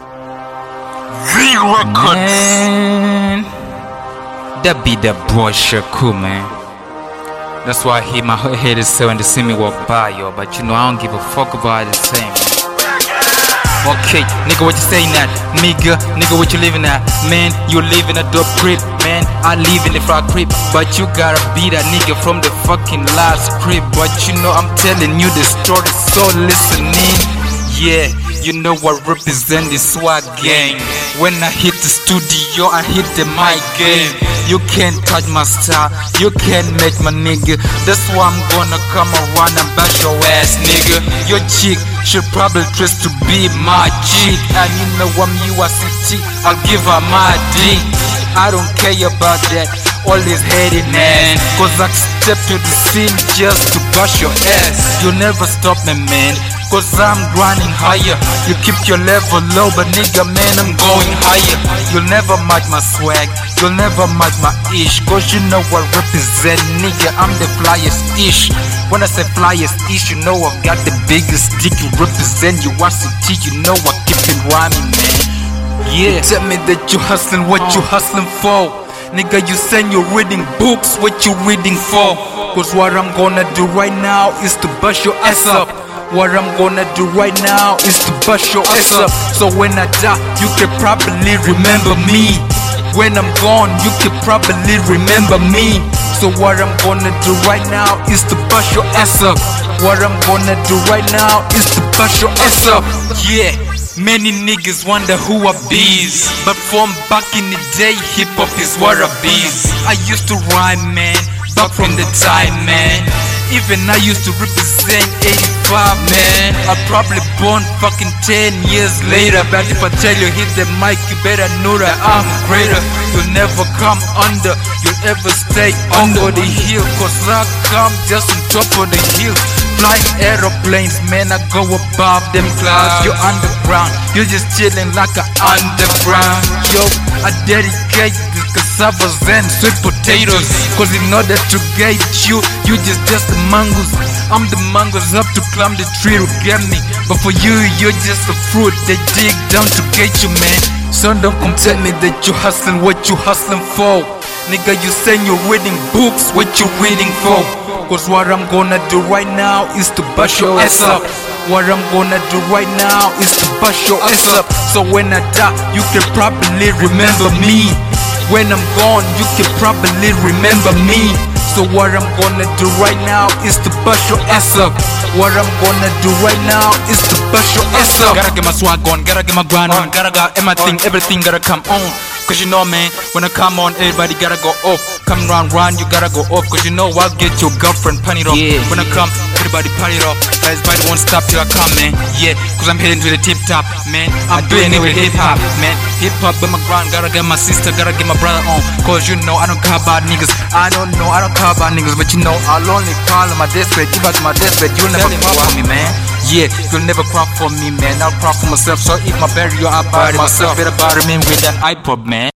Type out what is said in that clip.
Man, that be that boy Shaku, man. That's why I hate my haters say when they see me walk by, yo. But you know I don't give a fuck about the same. Okay, nigga, what you saying that? Nigga, what you living at? Man, you live in a dope crib, man. I live in the frog crib, but you gotta be that nigga from the fucking last crib. But you know I'm telling you the story, so listen in. Yeah, you know I represent the swag gang. When I hit the studio, I hit the mic game. You can't touch my style, you can't make my nigga. That's why I'm gonna come around and bash your ass, nigga. Your chick should probably trust to be my chick. And you know I'm UICT, I'll give her my dick. I don't care about that, all this hating, man. Cause I step to the scene just to bash your ass. You'll never stop me, man, cause I'm grinding higher. You keep your level low, but nigga, man, I'm going higher. You'll never match my swag, you'll never match my ish. Cause you know I represent, nigga, I'm the flyest ish. When I say flyest ish, you know I've got the biggest dick. You represent UICT, you know I keep it rhyming, man. Yeah, tell me that you hustling, what you hustling for? Nigga, you saying you're reading books, what you reading for? Cause what I'm gonna do right now is to bust your ass up. What I'm gonna do right now is to bust your ass up. So when I die, you can probably remember me. When I'm gone, you can probably remember me. So what I'm gonna do right now is to bust your ass up. What I'm gonna do right now is to bust your ass up. Yeah, many niggas wonder who I bees, but from back in the day, hip-hop is what I bees. I used to rhyme, man, back from the time, man. Even I used to represent 85, man. I probably born fucking 10 years later. But if I tell you hit the mic, you better know that I'm greater. You'll never come under, you'll ever stay under the hill. Cause I come just on top of the hill. Flying aeroplanes, man, I go above them clouds. You're underground, you're just chilling like an underground. Yo, I dedicate the cassavas and sweet potatoes. Cause in order to get you, you just the mangoes. I'm the mangoes up to climb the tree to get me. But for you, you're just a fruit they dig down to get you, man. So don't come tell me that you hustling, what you hustling for? Nigga, you saying you're reading books, what you reading for? Cause what I'm gonna do right now is to bust your ass up. What I'm gonna do right now is to bust your ass up. So when I die, you can probably remember me. When I'm gone, you can probably remember me. So what I'm gonna do right now is to bust your ass up. What I'm gonna do right now is to bust your ass up. Gotta get my swag on, gotta get my grind on, gotta got everything gotta come on. Cause you know, man, when I come on, everybody gotta go off. Come round, you gotta go off. Cause you know I'll get your girlfriend panty off. Yeah. When I come, everybody party off. Everybody won't stop till I come, man. Yeah, cause I'm heading to the tip top, man. I'm doing it with hip hop, man. Hip hop with my grind, gotta get my sister, gotta get my brother on. Cause you know I don't care about niggas. I don't care about niggas, but you know I'll only call on my deathbed. Give out to my deathbed, you'll never cry for me, man. Yeah, you'll never cry for me, man. I'll cry for myself. So if my burial, I'll bury myself. Better bury me with an iPod, man.